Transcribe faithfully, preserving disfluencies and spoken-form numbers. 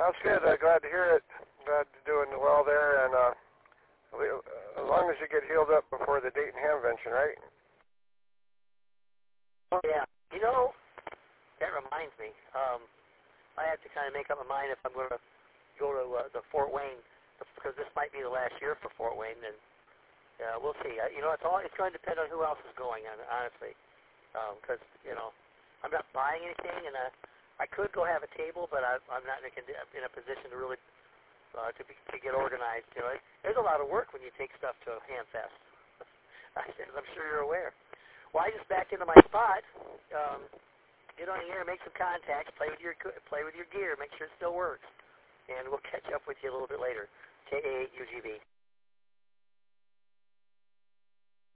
That's good. Uh, glad to hear it. Glad you're doing well there, and uh, as long as you get healed up before the Dayton Hamvention, right? Oh yeah. You know, that reminds me. Um, I have to kind of make up my mind if I'm going to go to uh, the Fort Wayne, because this might be the last year for Fort Wayne, and uh, we'll see. Uh, you know, it's all it's going to depend on who else is going, on, honestly, because um, you know, I'm not buying anything, and uh, I could go have a table, but I, I'm not in a, in a position to really uh, to, be, to get organized. You know, there's a lot of work when you take stuff to a Hamfest. I'm sure you're aware. Well, I just backed into my spot. Um, get on the air, make some contacts, play with your play with your gear, make sure it still works, and we'll catch up with you a little bit later. K A U G B.